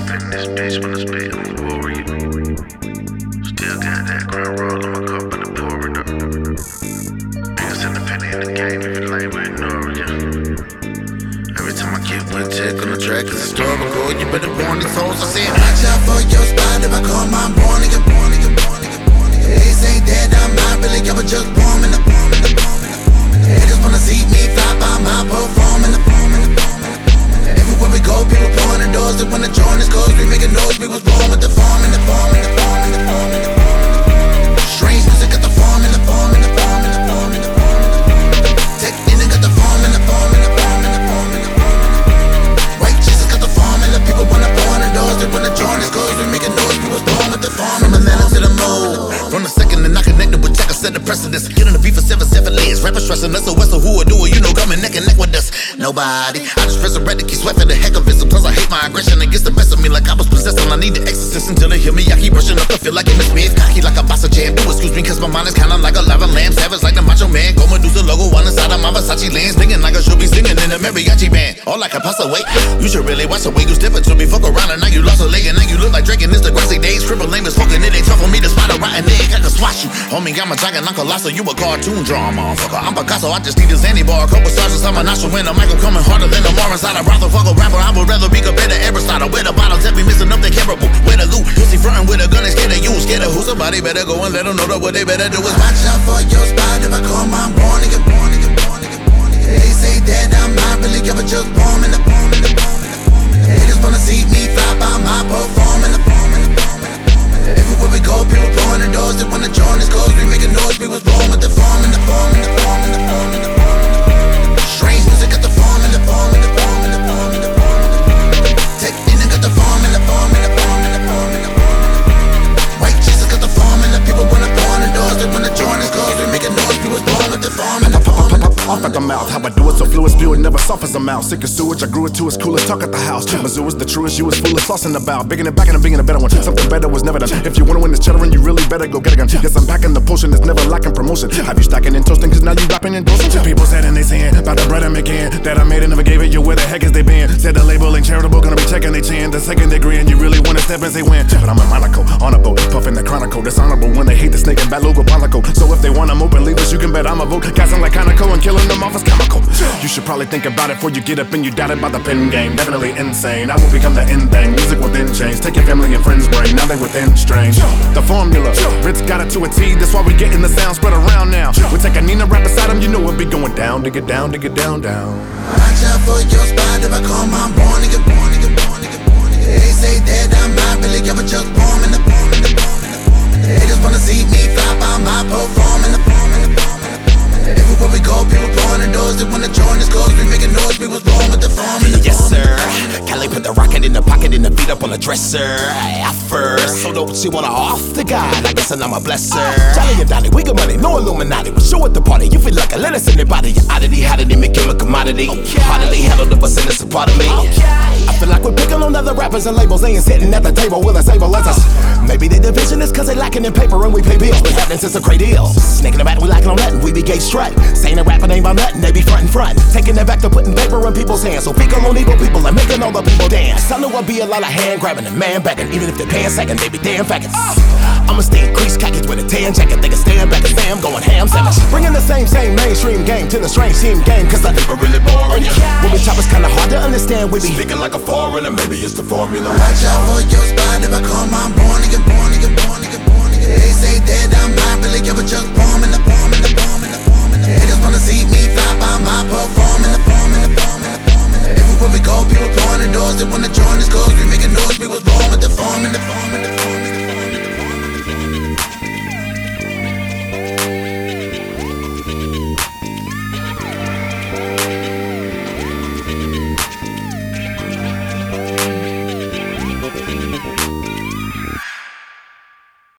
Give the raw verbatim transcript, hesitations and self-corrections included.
in this bitch when I spit on the warrior. Still got that crown roll on my cup and the pouring up. Niggas independent in the game, if you lame, we ignore ya. Every time I get one check on the track, it's historical. You better warn these hoes. I said, watch out for your spot if I call my born nigga, born nigga, born nigga, born nigga. They say that I'm not really, I was just born in the bomb in the bomb in the bomb. Haters wanna see me fly by my perform in the bomb in the bomb in the bomb. Everywhere we go, people pouring the doors. They wanna join us cause we making noise. We was born with the farm in the farm in the farm in the farm in the farm. Strange music at the farm in the farm in the farm in the farm in the farm. Tech in and got the farm in the farm in the farm in the farm in the farm. White Jesus got the farm and the people wanna pour in the doors. They wanna join us cause we making noise. We was born with the farm. From Atlanta to the moon. From the second and I connected with Checker, set the precedence. Get on the beat for seven, seven layers. Rappers stressing us, so what's the who or do it? You know, coming neck and neck with us. Nobody. I just resurrected, keep sweating the heck of it. Sometimes I hate my aggression. It gets the best of me like I was possessed. And I need the exorcist until they hear me. I keep rushing up to feel like it miss me. It's cocky like a boss of jam. Do excuse me, cause my mind is kinda like a lava lamb. Savage like the Macho Man. Go Medusa logo on inside of my Versace lens. Thinking like I should be singing in a mariachi band. All I can pass away. You should really watch the way you step it to me. Fuck around and now you lost a leg. And now you look like Drake in this the grassy days. Triple lame is fucking it. Ain't tough for me to spot a rotten egg. I can swatch you. Homie, got my dragon, I'm colossal. You a cartoon draw, motherfucker. I'm Picasso. I just need a Zanny bar. A couple stars inside my nostril. When the mic coming harder than the more inside a brothel. Fuck a rapper. I would rather be compared to Aristotle. Where the bottles every missing up, they terrible. Where the loot, pussy frontin' with a gun and scared of you. Scared of who? Somebody better go and let them know that what they better do is watch out for your spot. If I call my born nigga, born nigga, born nigga, born nigga. They say that I'm not really ever just born in the bomb in the bomb in the bomb. Haters wanna see me fly by my perform in the bomb in the bomb in the bomb. Everywhere we go, people pouring the doors. They wanna join us cause we making noise. We was born with the farm in the farm in the farm in the farm in the farm in the farm. Strange music at the farm in the farm in the farm in the farm in the farm. Tech in and got the farm in the farm in the farm in the farm in the farm. White Jesus got the farm and the people wanna pour in the doors. They wanna join us cause we making noise. We was born with the farm in the farm in the farm. Off at the mouth, how I do it so fluid, spew it, never soft as a mouse. Sick as sewage, I grew it to its coolest, talk at the house. Mizzou is the truest, you was foolish, flossing about. Bigging it back and being a better one. Something better was never done. If you wanna win this cheddar, you really better go get a gun. Yes, I'm packing the potion, it's never lacking promotion. Have you stacking and toasting, cause now you rapping and dosing. People said and they saying, about the bread I'm making, that I made and never gave it, you where the heck is they been? Said the label ain't charitable, gonna be checking they chin. The second they grin, you really wanna step and say when. But I'm a Monaco, on a boat, puffing the chronicle. Dishonorable when they hate the snake and bad logo Monaco. So if they want them open leaders, you can bet I'm a vote. Gassing like Conoco and killing them off as chemical. You should probably think about it before you get up and you doubt it by the pen game. Definitely insane, I will become the end thing. Music within change, take your family and friends' brain. Now they within strange. The formula, Ritz got it to a T. That's why we getting the sound spread around now. We take a Nina rap beside him, you know it be going down, dig it down, dig it down, down. Watch out for your spot if I call my born nigga, born nigga, born nigga, born nigga. They say that I'm not really ever just born in the bomb in the bomb in the bomb in the. Haters wanna see me fly by my perform in the bomb in the bomb in the bomb in the. Everywhere we go, people pouring the doors. They wanna join us cause we making noise. We was born with the farm in the yes, farm. sir. Cali put the rocket in the pocket and the beat up on the dresser. At first, so dope, she wanna off the god. I guess I'm a blesser. Jolly and Donnie, we got money, no Illuminati. We show at the party, you feel like a let us in the body. Your oddity, how did they make him a commodity? Okay. How did they handle the bus and it's a part of me? Okay. I feel like we're picking on other rappers and labels. They ain't sitting at the table with us able as us. Maybe the division is cause they lacking in paper and we pay bills. Been happening since a great deal. Snaking about, we lacking on nothing, we be gay strut. Saying a rapper ain't about nothing, they be front and front. Taking it back to putting paper in people's hands. So pick on evil people and making all the people dance. I know I'll be a lot of hand grabbing and man backing. Even if they pay a second, they be damn faggots. I'ma stay in crease khakis with a tan jacket. They can stand back and say I'm going ham sandwich. Bringing the same, same mainstream game to the strange team game. Cause I never really boring ya. When we chop it's kinda hard to understand. We be speaking like a foreigner, maybe it's the formula. Watch out for your spot if I call my born nigga, born nigga, born nigga, born nigga. They say that I'm not really ever just born in the bomb in the bomb in the bomb in the. Haters wanna see me fly by my perform in the bomb in the bomb in the bomb in the. Everywhere we go, people pouring the doors. They wanna join us cause we making noise. We was born with the farm in the farm in the